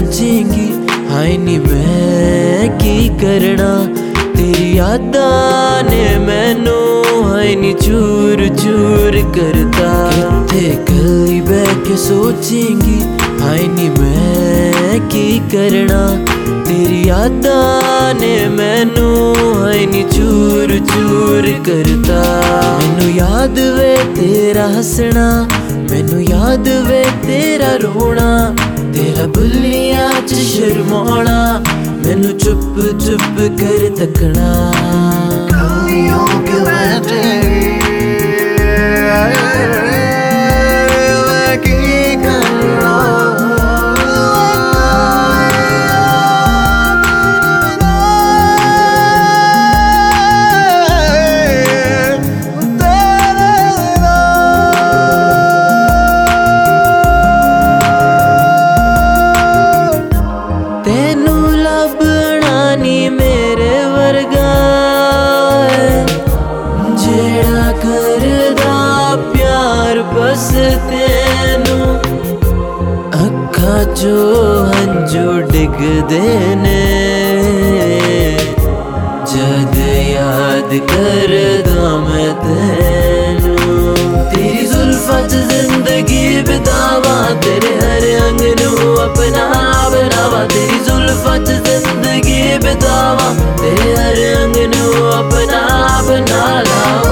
सोचेंगी हाय नी मैं की करना। तेरी यादां ने मैनू हाय नी चूर चूर करता। किथे कली बैठ के सोचेंगी हाय नी मैं की करना। तेरी यादां ने मैनू हाय नी चूर चूर करता। मैनू याद वे तेरा हसना, मैनू याद वे तेरा रोना, तेरा बुल्लियां च शर्माना, मैनू चुप चुप कर तकना। गलियों के बैठे तेनू लभना नी मेरे वर्गा जेड़ा करदा प्यार बस तेनू। अखां चो हंजू डिगदे ने जद याद करदा मैं तेनू। तेरी जुल्फां च जिंदगी बितावा, तेरे हर अंग नू अपना बनावा। तेरी जुल्फां च जिंदगी बितावा, तेरे हर अंग नू अपना बना लावा।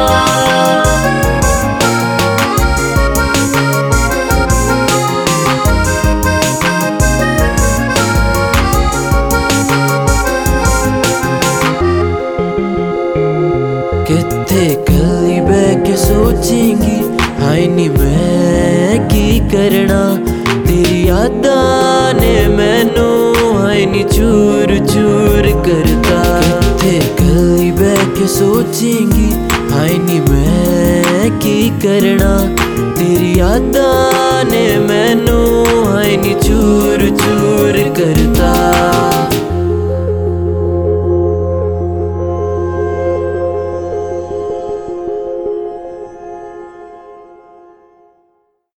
किथे कली बैठ के सोचेंगी हाय नी मैं की करना। तेरी यादां ने मैनू हाय नी चूर चूर करता। किथे कली बैठ के सोचेंगी हाय नी मैं की करना। तेरी यादां ने मैनू